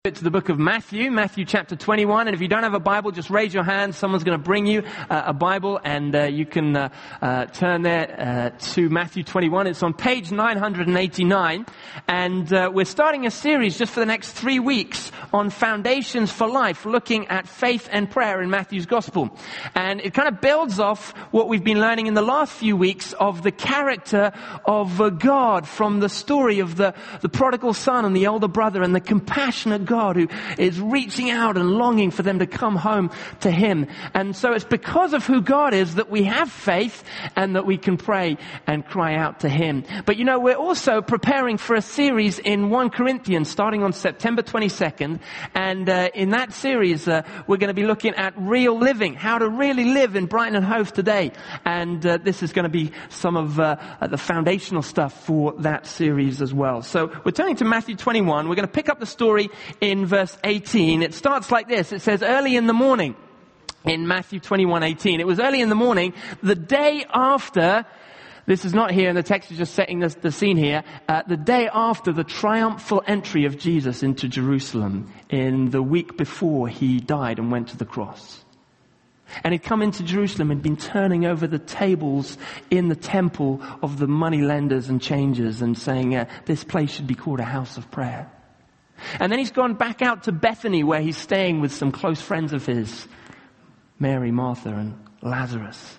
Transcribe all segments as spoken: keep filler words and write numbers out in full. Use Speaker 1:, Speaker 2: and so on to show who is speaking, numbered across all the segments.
Speaker 1: To the book of Matthew, Matthew chapter twenty-one, and if you don't have a Bible, just raise your hand. Someone's going to bring you uh, a Bible, and uh, you can uh, uh, turn there uh, to Matthew twenty-one. It's on page nine hundred eighty-nine, and uh, we're starting a series just for the next three weeks on foundations for life, looking at faith and prayer in Matthew's gospel. And it kind of builds off what we've been learning in the last few weeks of the character of uh, God, from the story of the, the prodigal son and the elder brother, and the compassionate God God who is reaching out and longing for them to come home to Him. And so it's because of who God is that we have faith and that we can pray and cry out to Him. But you know, we're also preparing for a series in First Corinthians starting on September twenty-second. And uh, in that series, uh, we're going to be looking at real living, how to really live in Brighton and Hove today. And uh, this is going to be some of uh, the foundational stuff for that series as well. So we're turning to Matthew twenty-one. We're going to pick up the story in verse eighteen. It starts like this. It says, early in the morning, in Matthew twenty-one eighteen. It was early in the morning, the day after, this is not here, and the text is just setting the, the scene here, uh, the day after the triumphal entry of Jesus into Jerusalem, in the week before He died and went to the cross. And he'd come into Jerusalem and been turning over the tables in the temple of the money lenders and changers, and saying, uh, this place should be called a house of prayer. And then he's gone back out to Bethany, where he's staying with some close friends of his, Mary, Martha, and Lazarus.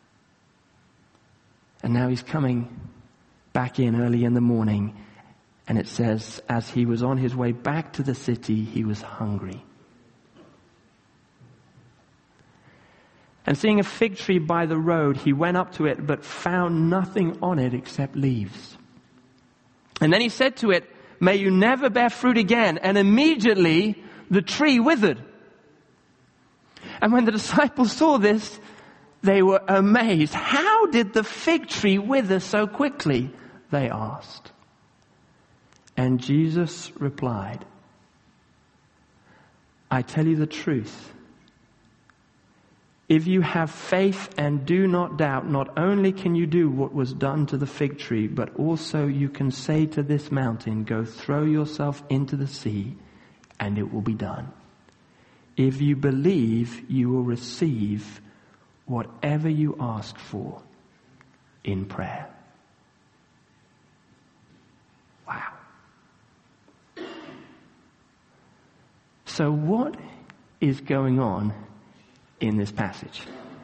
Speaker 1: And now he's coming back in early in the morning, and it says, as he was on his way back to the city, he was hungry. And seeing a fig tree by the road, he went up to it, but found nothing on it except leaves. And then he said to it, may you never bear fruit again. And immediately the tree withered. And when the disciples saw this, they were amazed. How did the fig tree wither so quickly? They asked. And Jesus replied, I tell you the truth. If you have faith and do not doubt, not only can you do what was done to the fig tree, but also you can say to this mountain, go throw yourself into the sea, and it will be done. If you believe, you will receive whatever you ask for in prayer. Wow. So what is going on in this passage?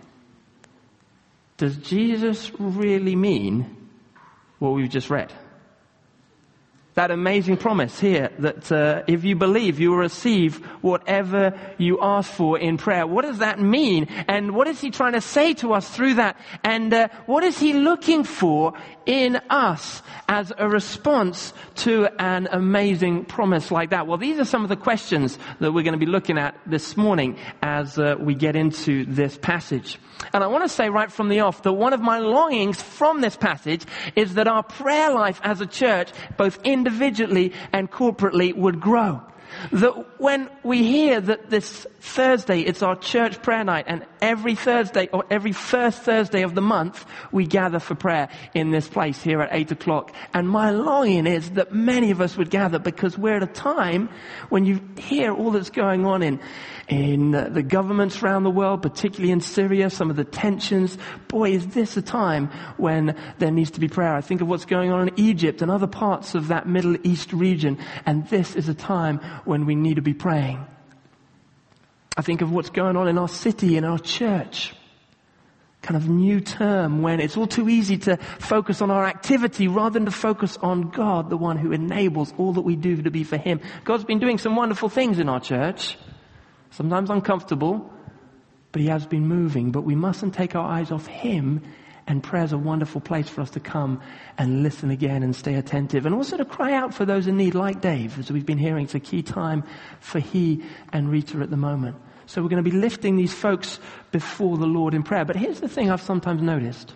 Speaker 1: Does Jesus really mean what we've just read? That amazing promise here that uh, if you believe, you will receive whatever you ask for in prayer. What does that mean? And what is He trying to say to us through that? And uh, what is He looking for in us as a response to an amazing promise like that? Well, these are some of the questions that we're going to be looking at this morning as uh, we get into this passage. And I want to say right from the off that one of my longings from this passage is that our prayer life as a church, both individually and corporately, would grow. That when we hear that this Thursday it's our church prayer night, and every Thursday or every first Thursday of the month we gather for prayer in this place here at eight o'clock. And my longing is that many of us would gather, because we're at a time when you hear all that's going on in in uh, the governments around the world, particularly in Syria, some of the tensions. Boy, is this a time when there needs to be prayer. I think of what's going on in Egypt and other parts of that Middle East region, and this is a time when we need to be praying. I think of what's going on in our city, in our church. Kind of new term when it's all too easy to focus on our activity rather than to focus on God, the one who enables all that we do to be for Him. God's been doing some wonderful things in our church. Sometimes uncomfortable, but He has been moving. But we mustn't take our eyes off Him, and prayer is a wonderful place for us to come and listen again and stay attentive. And also to cry out for those in need, like Dave, as we've been hearing. It's a key time for he and Rita at the moment. So we're going to be lifting these folks before the Lord in prayer. But here's the thing I've sometimes noticed.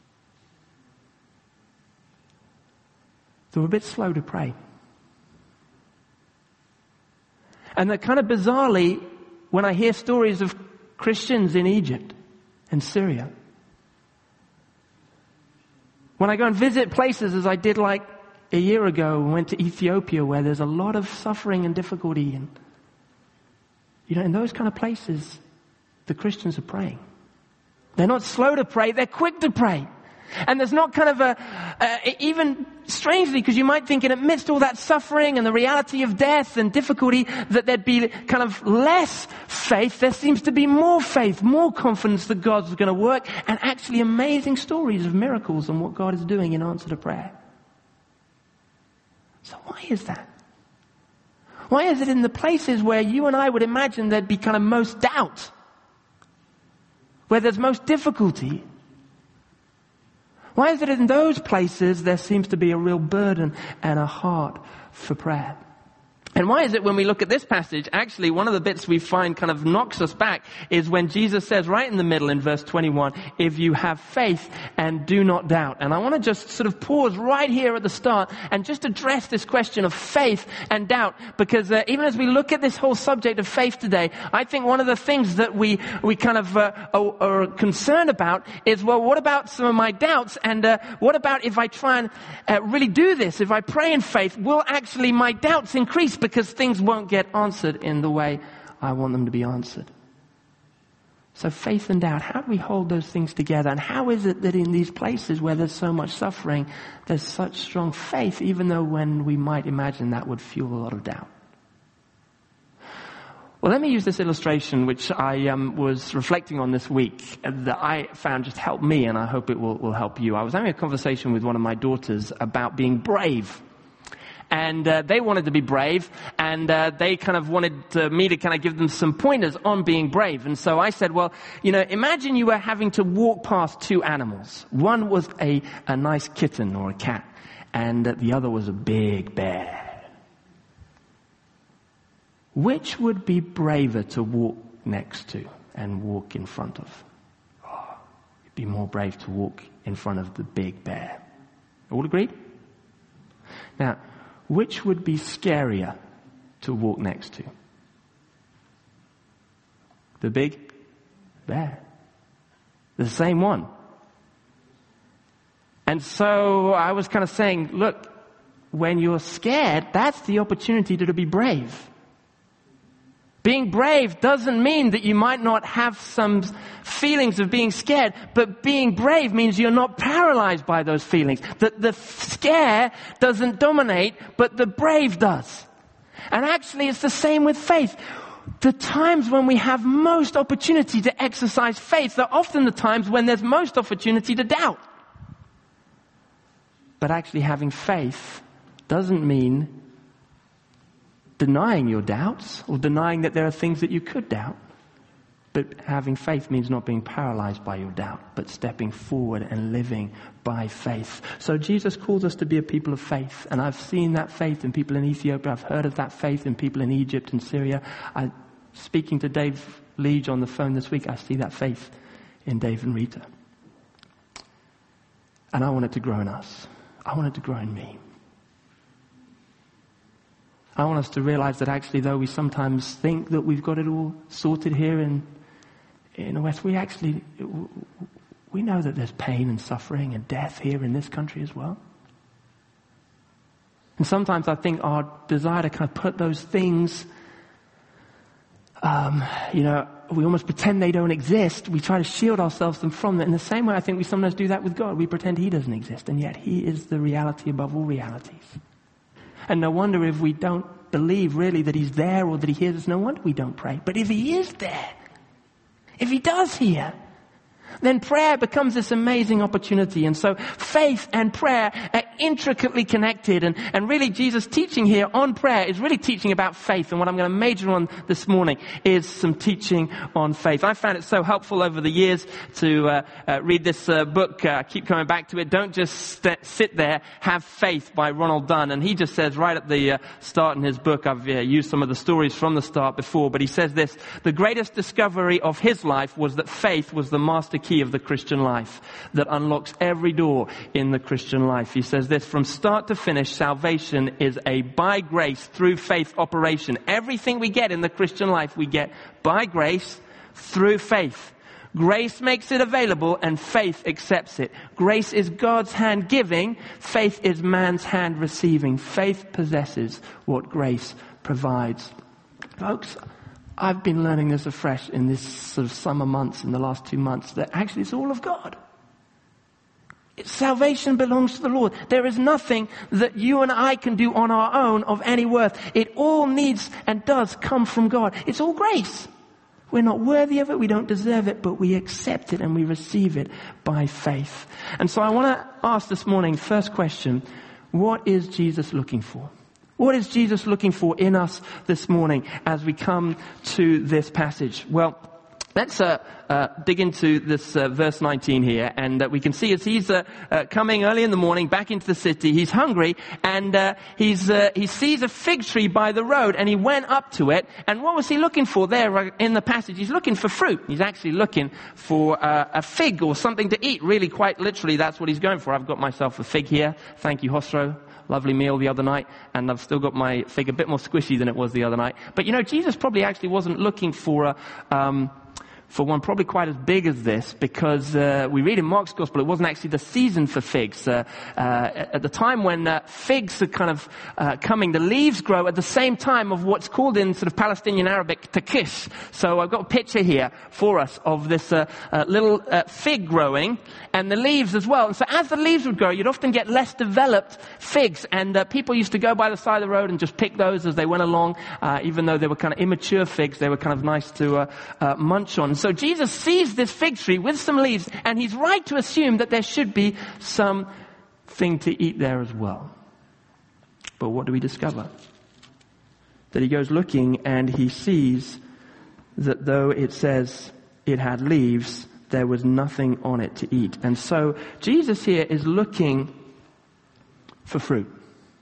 Speaker 1: They're a bit slow to pray. And that kind of bizarrely, when I hear stories of Christians in Egypt and Syria, when I go and visit places, as I did like a year ago, we went to Ethiopia where there's a lot of suffering and difficulty. And, you know, in those kind of places, the Christians are praying. They're not slow to pray, they're quick to pray. And there's not kind of a, uh, even strangely, because you might think in amidst all that suffering and the reality of death and difficulty, that there'd be kind of less faith. There seems to be more faith, more confidence that God's going to work, and actually amazing stories of miracles and what God is doing in answer to prayer. So why is that? Why is it in the places where you and I would imagine there'd be kind of most doubt, where there's most difficulty, why is it in those places there seems to be a real burden and a heart for prayer? And why is it when we look at this passage, actually one of the bits we find kind of knocks us back is when Jesus says right in the middle in verse twenty-one, if you have faith and do not doubt. And I want to just sort of pause right here at the start and just address this question of faith and doubt, because uh, even as we look at this whole subject of faith today, I think one of the things that we, we kind of uh, are, are concerned about is, well, what about some of my doubts? And uh, what about if I try and uh, really do this? If I pray in faith, will actually my doubts increase? Because things won't get answered in the way I want them to be answered. So faith and doubt, how do we hold those things together? And how is it that in these places where there's so much suffering, there's such strong faith, even though when we might imagine that would fuel a lot of doubt? Well, let me use this illustration, which I um, was reflecting on this week, uh, that I found just helped me, and I hope it will, will help you. I was having a conversation with one of my daughters about being brave. And uh, they wanted to be brave, and uh, they kind of wanted uh, me to kind of give them some pointers on being brave. And so I said, well, you know, imagine you were having to walk past two animals. One was a, a nice kitten or a cat, and uh, the other was a big bear. Which would be braver to walk next to and walk in front of? Oh, you'd be more brave to walk in front of the big bear. All agreed? Now, which would be scarier to walk next to? The big bear. The same one. And so I was kind of saying, look, when you're scared, that's the opportunity to be brave. Being brave doesn't mean that you might not have some feelings of being scared, but being brave means you're not paralyzed by those feelings. That the scare doesn't dominate, but the brave does. And actually it's the same with faith. The times when we have most opportunity to exercise faith are often the times when there's most opportunity to doubt. But actually having faith doesn't mean denying your doubts or denying that there are things that you could doubt. But having faith means not being paralyzed by your doubt, but stepping forward and living by faith. So Jesus calls us to be a people of faith. And I've seen that faith in people in Ethiopia. I've heard of that faith in people in Egypt and Syria. I, speaking to Dave Leach on the phone this week, I see that faith in Dave and Rita. And I want it to grow in us. I want it to grow in me. I want us to realize that actually, though we sometimes think that we've got it all sorted here in in the West, we actually, we know that there's pain and suffering and death here in this country as well. And sometimes I think our desire to kind of put those things, um, you know, we almost pretend they don't exist. We try to shield ourselves from them. In the same way, I think we sometimes do that with God. We pretend He doesn't exist, and yet He is the reality above all realities. And no wonder if we don't believe really that He's there or that He hears us, no wonder we don't pray. But if He is there, if He does hear, then prayer becomes this amazing opportunity. And so faith and prayer are intricately connected. And, and really Jesus' teaching here on prayer is really teaching about faith. And what I'm going to major on this morning is some teaching on faith. I found it so helpful over the years to uh, uh, read this uh, book. I uh, keep coming back to it. Don't just st- sit there, Have Faith by Ronald Dunn. And he just says right at the uh, start in his book, I've uh, used some of the stories from the start before, but he says this: the greatest discovery of his life was that faith was the master key of the Christian life that unlocks every door in the Christian life. He says this: from start to finish, salvation is a by grace through faith operation. Everything we get in the Christian life, we get by grace through faith. Grace makes it available and faith accepts it. Grace is God's hand giving. Faith is man's hand receiving. Faith possesses what grace provides. Folks, I've been learning this afresh in this sort of summer months, in the last two months, that actually it's all of God. It's, salvation belongs to the Lord. There is nothing that you and I can do on our own of any worth. It all needs and does come from God. It's all grace. We're not worthy of it, we don't deserve it, but we accept it and we receive it by faith. And so I want to ask this morning, first question, what is Jesus looking for? What is Jesus looking for in us this morning as we come to this passage? Well, let's uh, uh, dig into this uh, verse nineteen here, and uh, we can see as he's uh, uh, coming early in the morning back into the city, he's hungry, and uh, he's uh, he sees a fig tree by the road, and he went up to it. And what was he looking for there in the passage? He's looking for fruit. He's actually looking for uh, a fig or something to eat. Really, quite literally, that's what he's going for. I've got myself a fig here. Thank you, Hostro. Lovely meal the other night, and I've still got my fig a bit more squishy than it was the other night. But you know, Jesus probably actually wasn't looking for a, um, for one probably quite as big as this, because uh, we read in Mark's Gospel it wasn't actually the season for figs. Uh, uh, at the time when uh, figs are kind of uh, coming, the leaves grow at the same time of what's called in sort of Palestinian Arabic takish. So I've got a picture here for us of this uh, uh, little uh, fig growing, and the leaves as well. And so as the leaves would grow, you'd often get less developed figs, and uh, people used to go by the side of the road and just pick those as they went along. Uh, even though they were kind of immature figs, they were kind of nice to uh, uh, munch on. So Jesus sees this fig tree with some leaves, and he's right to assume that there should be something to eat there as well. But what do we discover? That he goes looking and he sees that though it says it had leaves, there was nothing on it to eat. And so Jesus here is looking for fruit.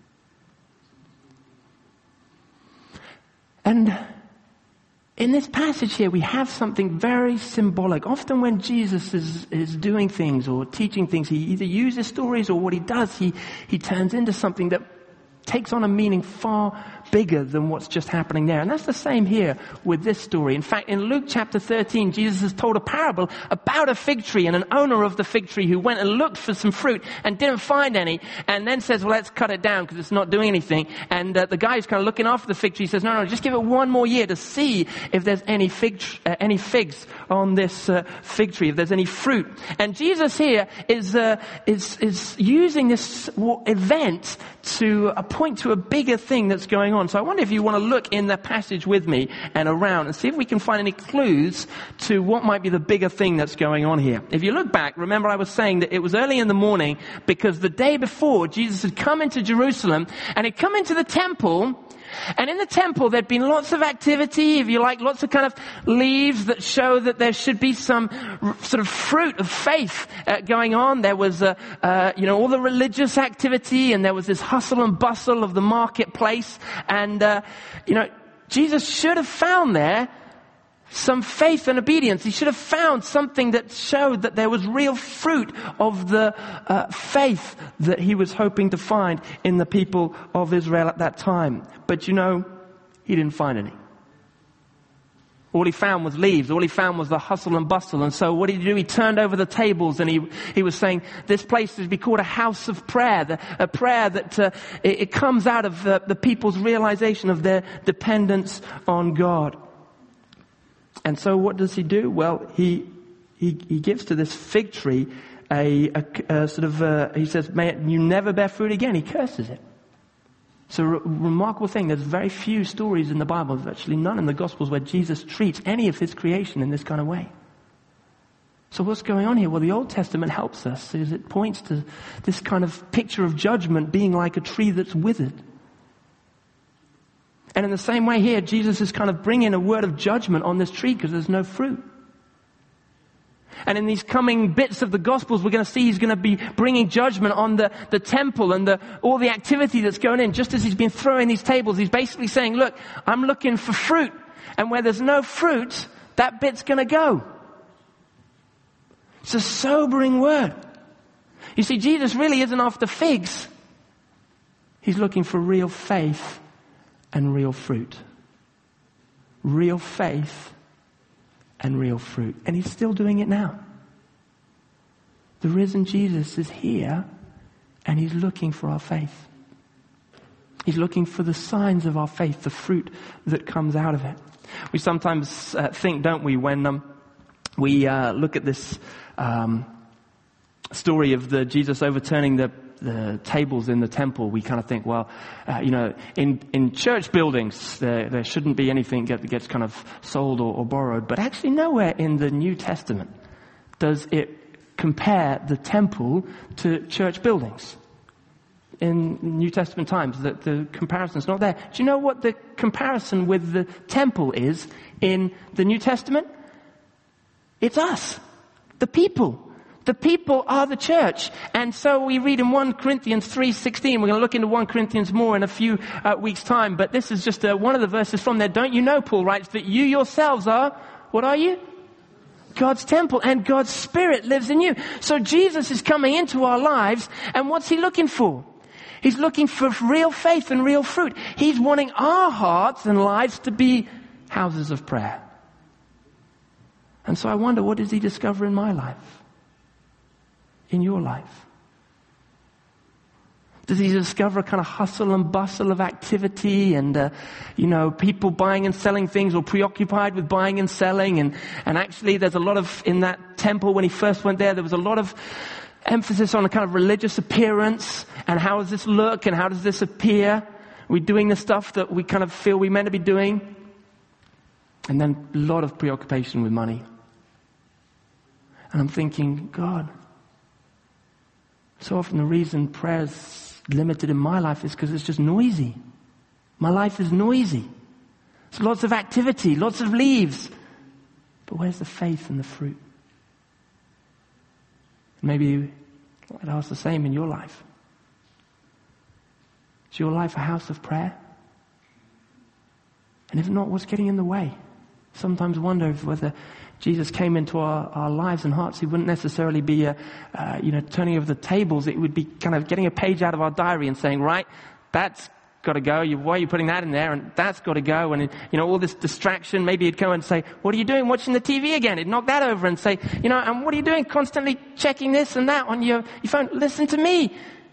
Speaker 1: And in this passage here, we have something very symbolic. Often when Jesus is, is doing things or teaching things, he either uses stories, or what he does, he, he turns into something that takes on a meaning far bigger than what's just happening there. And that's the same here with this story. In fact, in Luke chapter thirteen, Jesus has told a parable about a fig tree and an owner of the fig tree who went and looked for some fruit and didn't find any, and then says, well, let's cut it down because it's not doing anything. And uh, the guy who's kind of looking after the fig tree says, no, no, just give it one more year to see if there's any fig, tr- uh, any figs on this uh, fig tree, if there's any fruit. And Jesus here is uh, is is using this event to uh, point to a bigger thing that's going on. So I wonder if you want to look in the passage with me and around and see if we can find any clues to what might be the bigger thing that's going on here. If you look back, remember I was saying that it was early in the morning because the day before Jesus had come into Jerusalem and he'd come into the temple. And in the temple, there'd been lots of activity, if you like, lots of kind of leaves that show that there should be some r- sort of fruit of faith uh, going on. There was, uh, uh, you know, all the religious activity, and there was this hustle and bustle of the marketplace. And, uh, you know, Jesus should have found there some faith and obedience. He should have found something that showed that there was real fruit of the uh, faith that he was hoping to find in the people of Israel at that time. But you know, he didn't find any. All he found was leaves. All he found was the hustle and bustle. And so what did he do? He turned over the tables, and he he was saying, this place is to be called a house of prayer, the, a prayer that uh, it, it comes out of the, the people's realization of their dependence on God. And so what does he do? Well, he he, he gives to this fig tree a, a, a sort of, uh, he says, may it, you never bear fruit again. He curses it. It's a re- remarkable thing. There's very few stories in the Bible, virtually none in the Gospels, where Jesus treats any of his creation in this kind of way. So what's going on here? Well, the Old Testament helps us as it points to this kind of picture of judgment being like a tree that's withered. And in the same way here, Jesus is kind of bringing a word of judgment on this tree because there's no fruit. And in these coming bits of the Gospels, we're going to see he's going to be bringing judgment on the, the temple and the, all the activity that's going in. Just as he's been throwing these tables, he's basically saying, look, I'm looking for fruit. And where there's no fruit, that bit's going to go. It's a sobering word. You see, Jesus really isn't after figs. He's looking for real faith and real fruit. Real faith and real fruit. And he's still doing it now. The risen Jesus is here, and he's looking for our faith. He's looking for the signs of our faith, the fruit that comes out of it. We sometimes uh, think, don't we, when um, we uh, look at this um, story of the Jesus overturning the, the tables in the temple, we kind of think, well, uh, you know, in, in church buildings, there, there shouldn't be anything that gets kind of sold or, or borrowed. But actually nowhere in the New Testament does it compare the temple to church buildings. In New Testament times, that the comparison's not there. Do you know what the comparison with the temple is in the New Testament? It's us, the people. The people are the church. And so we read in First Corinthians three sixteen, we're going to look into First Corinthians more in a few uh, weeks' time, but this is just uh, one of the verses from there. Don't you know, Paul writes, that you yourselves are, what are you? God's temple, and God's Spirit lives in you. So Jesus is coming into our lives, and what's he looking for? He's looking for real faith and real fruit. He's wanting our hearts and lives to be houses of prayer. And so I wonder, what does he discover in my life? In your life? Does he discover a kind of hustle and bustle of activity and, uh, you know, people buying and selling things, or preoccupied with buying and selling? And, and actually there's a lot of, in that temple when he first went there, there was a lot of emphasis on a kind of religious appearance, and how does this look and how does this appear? Are we doing the stuff that we kind of feel we're meant to be doing? And then a lot of preoccupation with money. And I'm thinking, God, so often the reason prayer's limited in my life is because it's just noisy. My life is noisy. There's lots of activity, lots of leaves. But where's the faith and the fruit? Maybe I'd ask the same in your life. Is your life a house of prayer? And if not, what's getting in the way? Sometimes wonder if whether Jesus came into our, our lives and hearts, he wouldn't necessarily be, a, uh, you know, turning over the tables. It would be kind of getting a page out of our diary and saying, right, that's got to go. You, why are you putting that in there? And that's got to go. And, you know, all this distraction. Maybe he'd go and say, what are you doing watching the T V again? He'd knock that over and say, you know, and what are you doing constantly checking this and that on your, your phone? Listen to me.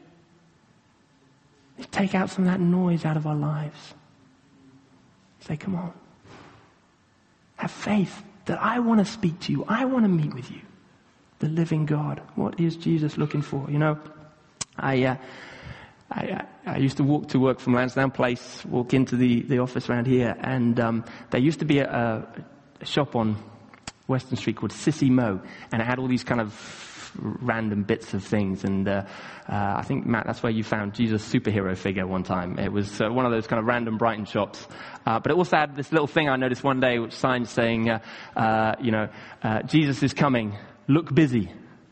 Speaker 1: He'd take out some of that noise out of our lives. Say, come on. Have faith that I want to speak to you. I want to meet with you. The living God. What is Jesus looking for? You know, I, uh, I, I used to walk to work from Lansdowne Place, walk into the, the office around here, and um, there used to be a, a shop on Western Street called Sissy Mo, and it had all these kind of random bits of things. And uh, uh, I think, Matt, that's where you found Jesus' superhero figure one time. It was uh, one of those kind of random Brighton shops. Uh, but it also had this little thing I noticed one day, which signs saying, uh, uh, you know, uh, Jesus is coming, look busy.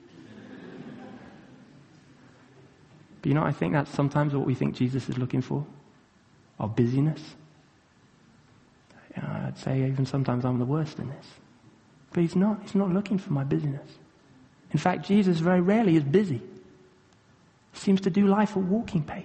Speaker 1: But you know, I think that's sometimes what we think Jesus is looking for. Our busyness. You know, I'd say even sometimes I'm the worst in this. But he's not. He's not looking for my busyness. In fact, Jesus very rarely is busy. He seems to do life at walking pace.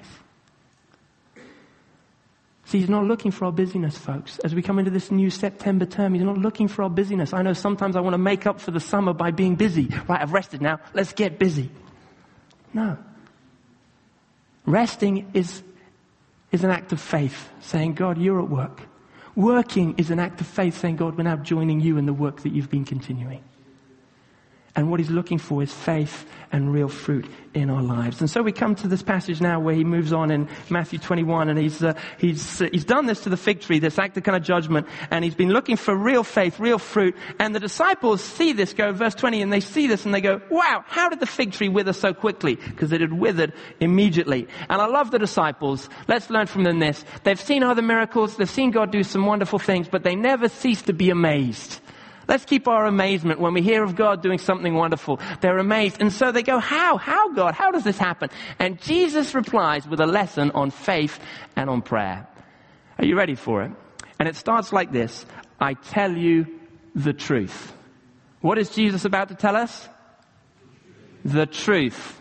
Speaker 1: See, he's not looking for our busyness, folks. As we come into this new September term, he's not looking for our busyness. I know sometimes I want to make up for the summer by being busy. Right, I've rested now. Let's get busy. No. Resting is, is an act of faith, saying, God, you're at work. Working is an act of faith, saying, God, we're now joining you in the work that you've been continuing. And what he's looking for is faith and real fruit in our lives. And so we come to this passage now where he moves on in Matthew twenty-one, and he's uh, he's uh, he's done this to the fig tree, this act of kind of judgment, and he's been looking for real faith, real fruit. And the disciples see this, go verse twenty, and they see this and they go, wow, how did the fig tree wither so quickly? Because it had withered immediately. And I love the disciples. Let's learn from them this. They've seen other miracles, they've seen God do some wonderful things, but they never cease to be amazed. Let's keep our amazement when we hear of God doing something wonderful. They're amazed. And so they go, how? How, God? How does this happen? And Jesus replies with a lesson on faith and on prayer. Are you ready for it? And it starts like this. I tell you the truth. What is Jesus about to tell us? The truth.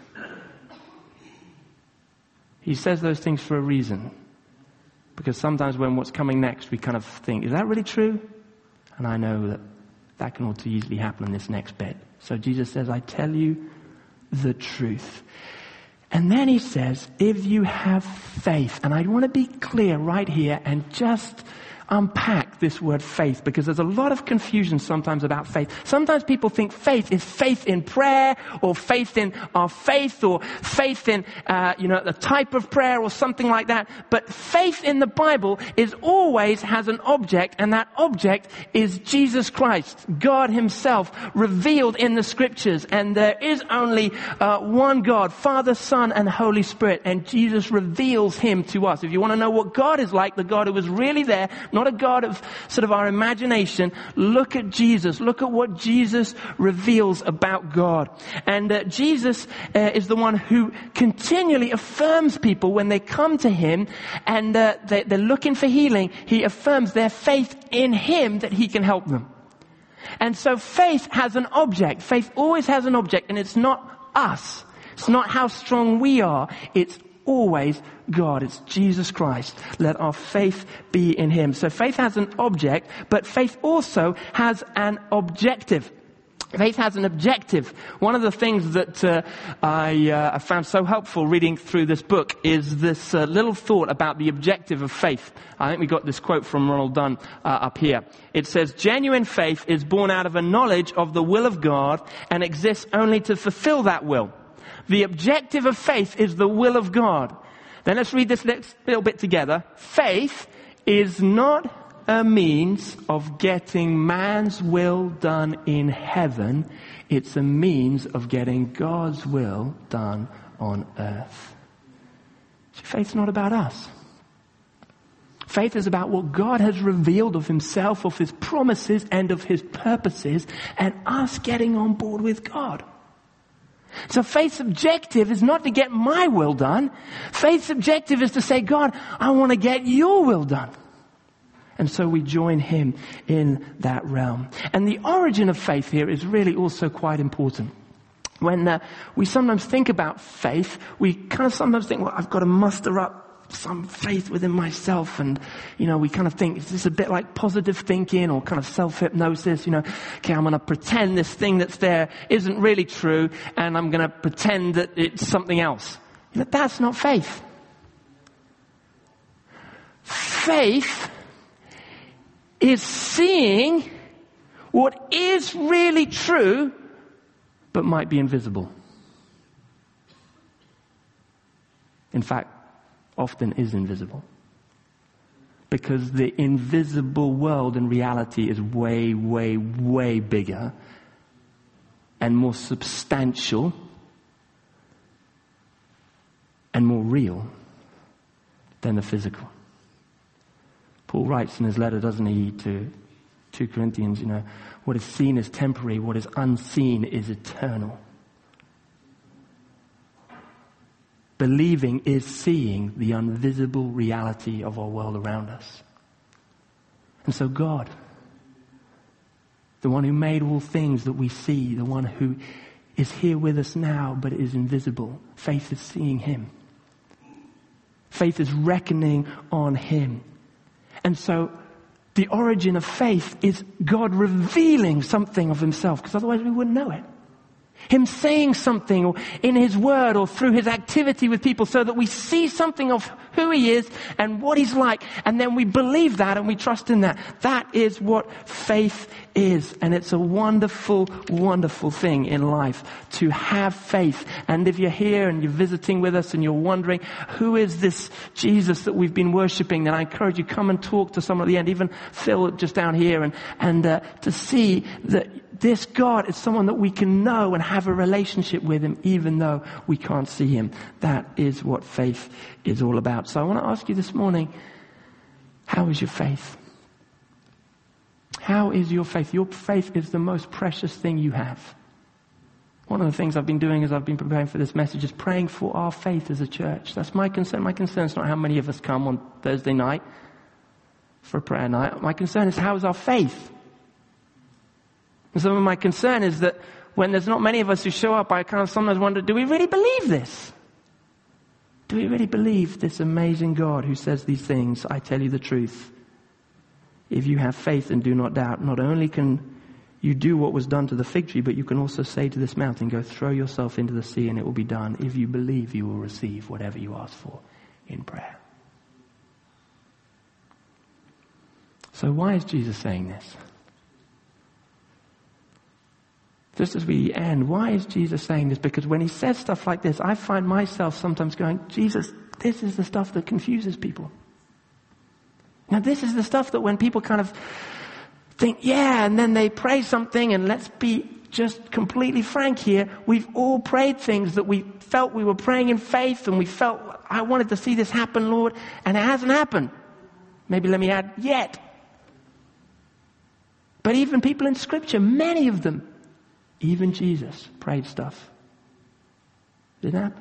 Speaker 1: He says those things for a reason. Because sometimes when what's coming next, we kind of think, is that really true? And I know that That can all too easily happen in this next bit. So Jesus says, I tell you the truth. And then he says, if you have faith, and I want to be clear right here and just unpack this word faith, because there's a lot of confusion sometimes about faith. Sometimes people think faith is faith in prayer, or faith in our faith, or faith in, uh, you know, the type of prayer or something like that. But faith in the Bible is always has an object, and that object is Jesus Christ, God himself, revealed in the scriptures. And there is only uh, one God, Father, Son, and Holy Spirit, and Jesus reveals him to us. If you want to know what God is like, the God who is really there, not a God of sort of our imagination, look at Jesus. Look at what Jesus reveals about God. And uh, Jesus uh, is the one who continually affirms people when they come to him and uh, they, they're looking for healing. He affirms their faith in him that he can help them. And so faith has an object. Faith always has an object, and it's not us. It's not how strong we are. It's always God. It's Jesus Christ. Let our faith be in him. So faith has an object, but faith also has an objective. Faith has an objective. One of the things that uh, I uh, found so helpful reading through this book is this uh, little thought about the objective of faith. I think we got this quote from Ronald Dunn uh, up here. It says, genuine faith is born out of a knowledge of the will of God and exists only to fulfill that will. The objective of faith is the will of God. Then let's read this little bit together. Faith is not a means of getting man's will done in heaven. It's a means of getting God's will done on earth. So faith's not about us. Faith is about what God has revealed of himself, of his promises, and of his purposes, and us getting on board with God. So faith's objective is not to get my will done. Faith's objective is to say, God, I want to get your will done. And so we join him in that realm. And the origin of faith here is really also quite important. When uh, we sometimes think about faith, we kind of sometimes think, well, I've got to muster up some faith within myself, and you know we kind of think, is this a bit like positive thinking or kind of self-hypnosis? You know, okay, I'm going to pretend this thing that's there isn't really true, and I'm going to pretend that it's something else. You know, that's not faith. Faith is seeing what is really true but might be invisible. In fact, often is invisible. Because the invisible world in reality is way, way, way bigger and more substantial and more real than the physical. Paul writes in his letter, doesn't he, to two Corinthians, you know, what is seen is temporary, what is unseen is eternal. Believing is seeing the invisible reality of our world around us. And so God, the one who made all things that we see, the one who is here with us now but is invisible, faith is seeing him. Faith is reckoning on him. And so the origin of faith is God revealing something of himself, because otherwise we wouldn't know it. Him saying something or in his word or through his activity with people so that we see something of who he is and what he's like, and then we believe that and we trust in that. That is what faith is, and it's a wonderful, wonderful thing in life to have faith. And if you're here and you're visiting with us and you're wondering, who is this Jesus that we've been worshiping, then I encourage you, come and talk to someone at the end, even Phil just down here, and, and uh, to see that this God is someone that we can know and have a relationship with him even though we can't see him. That is what faith is all about. So I want to ask you this morning, how is your faith? How is your faith? Your faith is the most precious thing you have. One of the things I've been doing as I've been preparing for this message is praying for our faith as a church. That's my concern. My concern is not how many of us come on Thursday night for a prayer night. My concern is, how is our faith? And some of my concern is that when there's not many of us who show up, I kind of sometimes wonder, do we really believe this? Do we really believe this amazing God who says these things? I tell you the truth. If you have faith and do not doubt, not only can you do what was done to the fig tree, but you can also say to this mountain, go throw yourself into the sea and it will be done. If you believe, you will receive whatever you ask for in prayer. So why is Jesus saying this? Just as we end, why is Jesus saying this? Because when he says stuff like this, I find myself sometimes going, Jesus, this is the stuff that confuses people. Now this is the stuff that when people kind of think, yeah, and then they pray something, and let's be just completely frank here, we've all prayed things that we felt we were praying in faith, and we felt, I wanted to see this happen, Lord, and it hasn't happened. Maybe let me add, yet. But even people in Scripture, many of them, even Jesus prayed stuff. Didn't happen.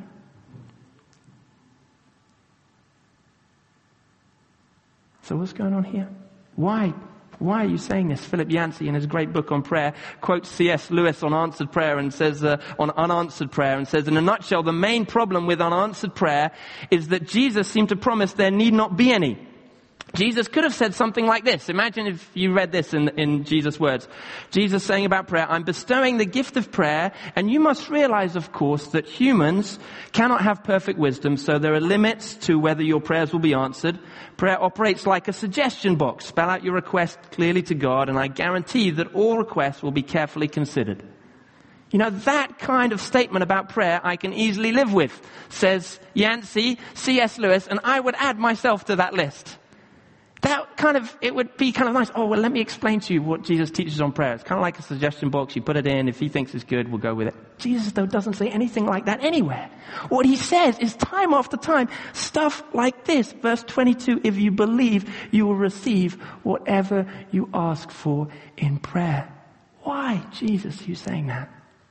Speaker 1: So what's going on here? Why? Why are you saying this? Philip Yancey, in his great book on prayer, quotes C S Lewis on answered prayer and says, uh, on unanswered prayer, and says, in a nutshell, the main problem with unanswered prayer is that Jesus seemed to promise there need not be any. Jesus could have said something like this. Imagine if you read this in, in Jesus' words. Jesus saying about prayer, I'm bestowing the gift of prayer, and you must realize, of course, that humans cannot have perfect wisdom, so there are limits to whether your prayers will be answered. Prayer operates like a suggestion box. Spell out your request clearly to God, and I guarantee that all requests will be carefully considered. You know, that kind of statement about prayer I can easily live with, says Yancey, C S Lewis, and I would add myself to that list. That kind of, it would be kind of nice. Oh, well, let me explain to you what Jesus teaches on prayer. It's kind of like a suggestion box. You put it in. If he thinks it's good, we'll go with it. Jesus, though, doesn't say anything like that anywhere. What he says is time after time, stuff like this. Verse twenty-two, if you believe, you will receive whatever you ask for in prayer. Why, Jesus, are you saying that?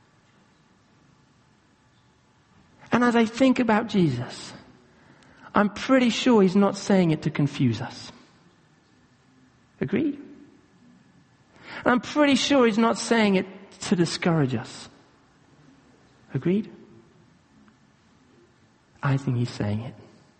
Speaker 1: And as I think about Jesus, I'm pretty sure he's not saying it to confuse us. Agreed? And I'm pretty sure he's not saying it to discourage us. Agreed? I think he's saying it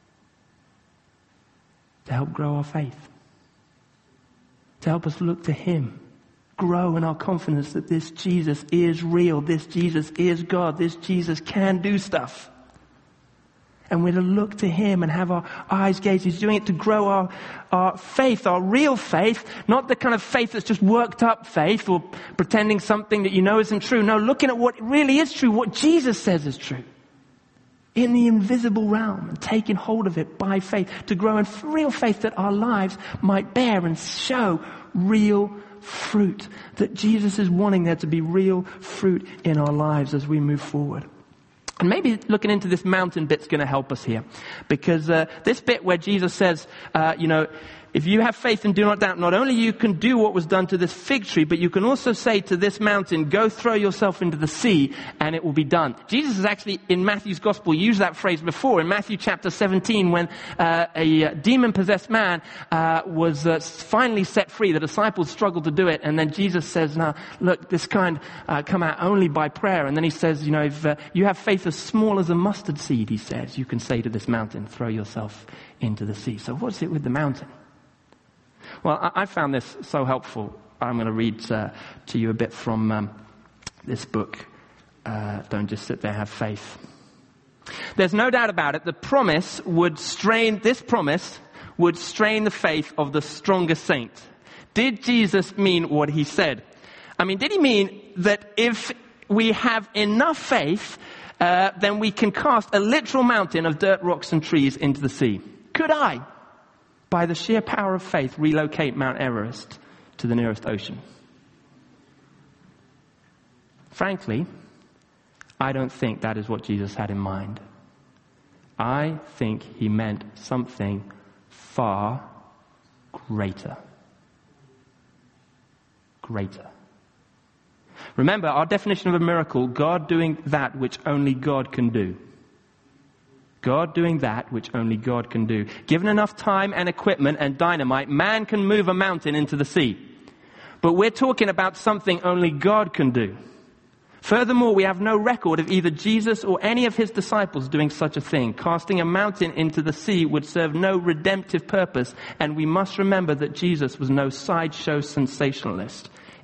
Speaker 1: to help grow our faith. To help us look to him. Grow in our confidence that this Jesus is real. This Jesus is God. This Jesus can do stuff. And we're to look to him and have our eyes gazed. He's doing it to grow our, our faith, our real faith, not the kind of faith that's just worked up faith or pretending something that you know isn't true. No, looking at what really is true, what Jesus says is true. In the invisible realm and taking hold of it by faith to grow in real faith that our lives might bear and show real fruit. That Jesus is wanting there to be real fruit in our lives as we move forward. And maybe looking into this mountain bit's going to help us here. Because uh, this bit where Jesus says, uh, you know, if you have faith and do not doubt, not only you can do what was done to this fig tree, but you can also say to this mountain, go throw yourself into the sea and it will be done. Jesus has actually, in Matthew's gospel, used that phrase before. In Matthew chapter seventeen, when uh, a demon-possessed man uh, was uh, finally set free, the disciples struggled to do it. And then Jesus says, now, look, this kind uh, come out only by prayer. And then he says, you know, if uh, you have faith as small as a mustard seed, he says, you can say to this mountain, throw yourself into the sea. So what's it with the mountain? Well, I, I found this so helpful. I'm going to read uh, to you a bit from um, this book. Uh, don't just sit there, have faith. There's no doubt about it. The promise would strain, this promise would strain the faith of the strongest saint. Did Jesus mean what he said? I mean, did he mean that if we have enough faith, uh, then we can cast a literal mountain of dirt, rocks, and trees into the sea? Could I, by the sheer power of faith, relocate Mount Everest to the nearest ocean? Frankly, I don't think that is what Jesus had in mind. I think he meant something far greater. Greater. Remember, our definition of a miracle, God doing that which only God can do. God doing that which only God can do. Given enough time and equipment and dynamite, man can move a mountain into the sea. But we're talking about something only God can do. Furthermore, we have no record of either Jesus or any of his disciples doing such a thing. Casting a mountain into the sea would serve no redemptive purpose, and we must remember that Jesus was no sideshow sensationalist.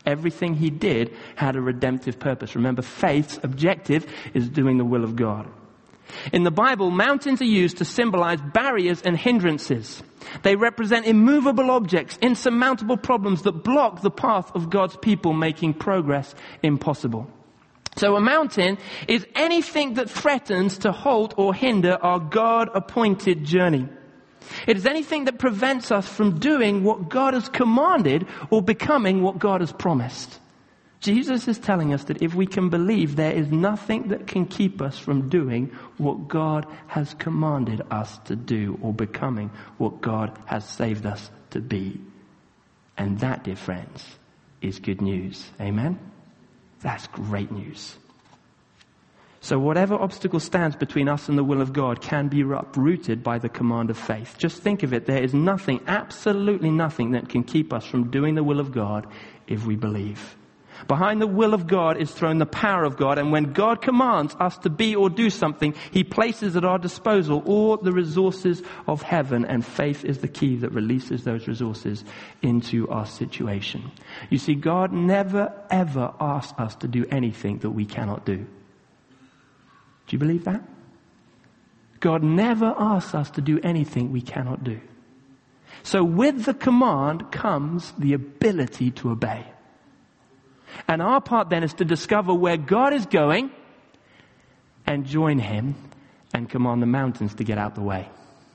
Speaker 1: Everything he did had a redemptive purpose. Remember, faith's objective is doing the will of God. In the Bible, mountains are used to symbolize barriers and hindrances. They represent immovable objects, insurmountable problems that block the path of God's people, making progress impossible. So a mountain is anything that threatens to halt or hinder our God-appointed journey. It is anything that prevents us from doing what God has commanded or becoming what God has promised. Jesus is telling us that if we can believe, there is nothing that can keep us from doing what God has commanded us to do or becoming what God has saved us to be. And that, dear friends, is good news. Amen? That's great news. So whatever obstacle stands between us and the will of God can be uprooted by the command of faith. Just think of it. There is nothing, absolutely nothing that can keep us from doing the will of God if we believe. Behind the will of God is thrown the power of God, and when God commands us to be or do something, he places at our disposal all the resources of heaven, and faith is the key that releases those resources into our situation. You see, God never ever asks us to do anything that we cannot do. Do you believe that? God never asks us to do anything we cannot do. So with the command comes the ability to obey. And our part then is to discover where God is going and join him and command the mountains to get out the way.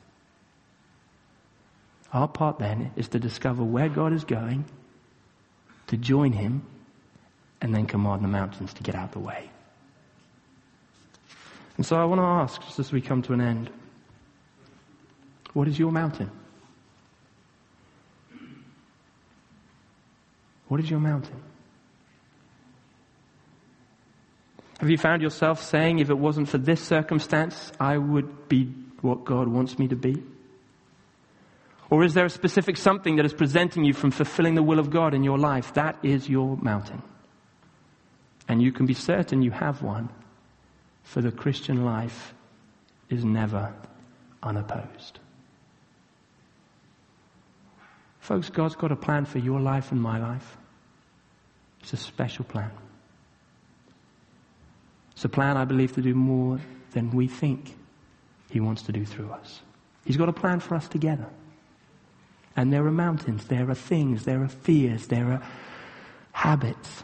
Speaker 1: Our part then is to discover where God is going, to join him, and then command the mountains to get out the way. And so I want to ask, just as we come to an end, what is your mountain? What is your mountain? Have you found yourself saying, if it wasn't for this circumstance, I would be what God wants me to be? Or is there a specific something that is preventing you from fulfilling the will of God in your life? That is your mountain. And you can be certain you have one, for the Christian life is never unopposed. Folks, God's got a plan for your life and my life. It's a special plan. It's a plan, I believe, to do more than we think he wants to do through us. He's got a plan for us together. And there are mountains, there are things, there are fears, there are habits.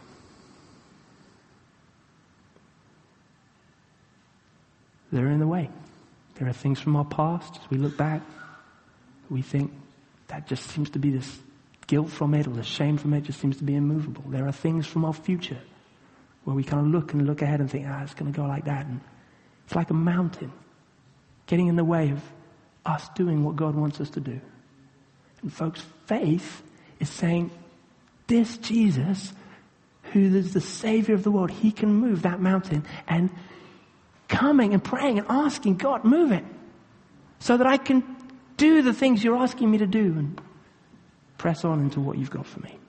Speaker 1: They're in the way. There are things from our past, as we look back, we think that just seems to be this guilt from it, or the shame from it just seems to be immovable. There are things from our future where we kind of look and look ahead and think, ah, it's going to go like that. And it's like a mountain getting in the way of us doing what God wants us to do. And folks, faith is saying, this Jesus, who is the Savior of the world, he can move that mountain, and coming and praying and asking God, move it so that I can do the things you're asking me to do and press on into what you've got for me.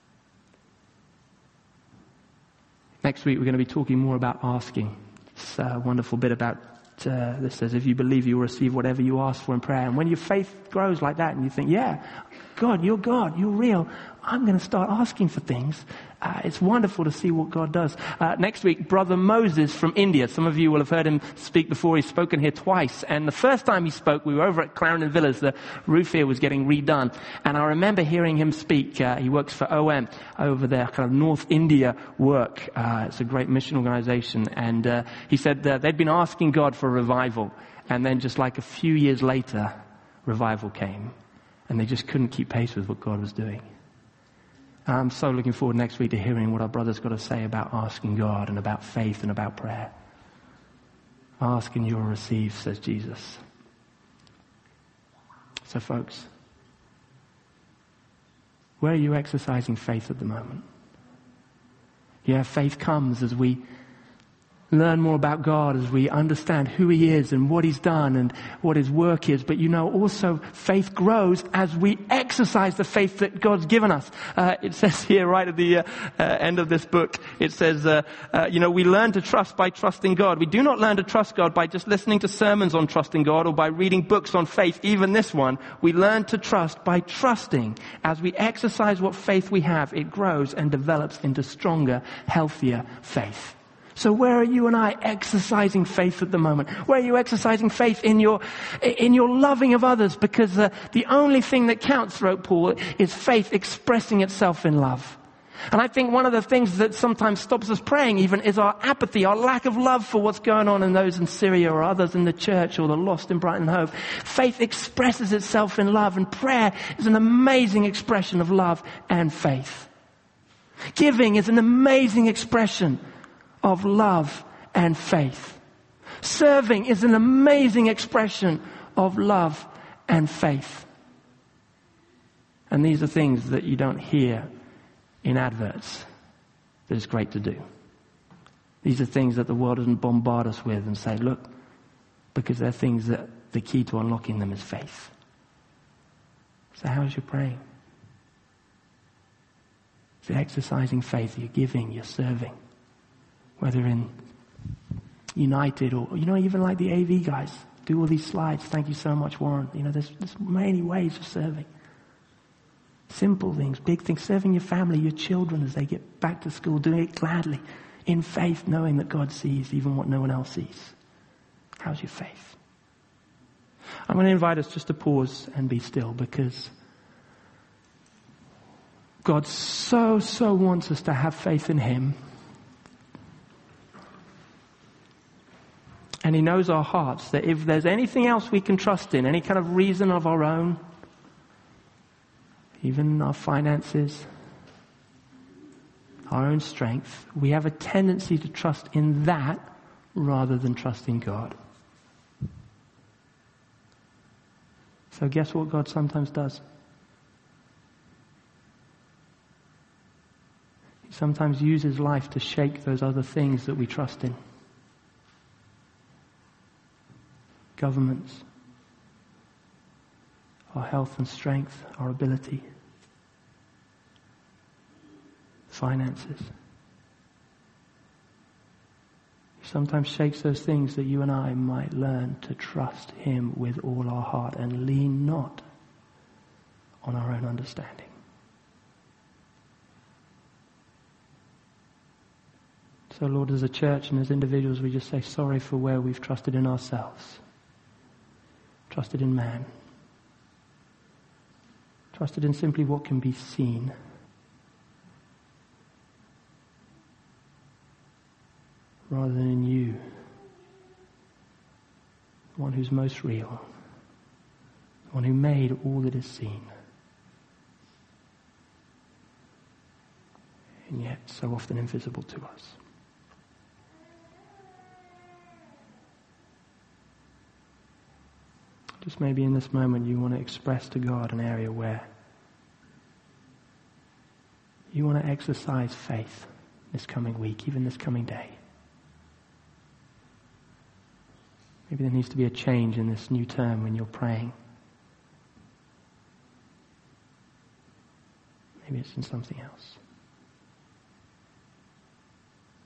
Speaker 1: Next week, we're going to be talking more about asking. It's a wonderful bit about uh, this says, if you believe, you will receive whatever you ask for in prayer. And when your faith grows like that and you think, yeah, God, you're God, you're real, I'm going to start asking for things. Uh, it's wonderful to see what God does. Uh, next week, Brother Moses from India. Some of you will have heard him speak before. He's spoken here twice. And the first time he spoke, we were over at Clarendon Villas. The roof here was getting redone. And I remember hearing him speak. Uh, he works for O M over there, kind of North India work. Uh, it's a great mission organization. And uh, he said uh, they'd been asking God for a revival. And then just like a few years later, revival came. And they just couldn't keep pace with what God was doing. I'm so looking forward next week to hearing what our brother's got to say about asking God and about faith and about prayer. Ask and you will receive, says Jesus. So folks, where are you exercising faith at the moment? Yeah, faith comes as we learn more about God, as we understand who He is and what He's done and what His work is. But you know, also faith grows as we exercise the faith that God's given us. Uh, it says here right at the uh, uh, end of this book, it says, uh, uh, you know, we learn to trust by trusting God. We do not learn to trust God by just listening to sermons on trusting God or by reading books on faith, even this one. We learn to trust by trusting. As we exercise what faith we have, it grows and develops into stronger, healthier faith. So where are you and I exercising faith at the moment? Where are you exercising faith in your in your loving of others? Because uh, the only thing that counts, wrote Paul, is faith expressing itself in love. And I think one of the things that sometimes stops us praying even is our apathy, our lack of love for what's going on in those in Syria or others in the church or the lost in Brighton Hove. Faith expresses itself in love, and prayer is an amazing expression of love and faith. Giving is an amazing expression of love and faith. Serving is an amazing expression of love and faith. And these are things that you don't hear in adverts that it's great to do. These are things that the world doesn't bombard us with and say, look, because they're things that the key to unlocking them is faith. So how's your praying? Is it exercising faith? You're giving, you're serving. Whether in United or, you know, even like the A V guys, do all these slides. Thank you so much, Warren. You know, there's, there's many ways of serving. Simple things, big things, serving your family, your children as they get back to school, doing it gladly, in faith, knowing that God sees even what no one else sees. How's your faith? I'm going to invite us just to pause and be still, because God so, so wants us to have faith in Him. And He knows our hearts, that if there's anything else we can trust in, any kind of reason of our own, even our finances, our own strength, we have a tendency to trust in that rather than trust in God. So guess what God sometimes does? He sometimes uses life to shake those other things that we trust in. Governments, our health and strength, our ability, finances. He sometimes shakes those things that you and I might learn to trust Him with all our heart and lean not on our own understanding. So Lord, as a church and as individuals, we just say sorry for where we've trusted in ourselves. Trusted in man. Trusted in simply what can be seen. Rather than in you. The one who's most real. The one who made all that is seen. And yet so often invisible to us. Just maybe in this moment you want to express to God an area where you want to exercise faith this coming week, even this coming day. Maybe there needs to be a change in this new term when you're praying. Maybe it's in something else.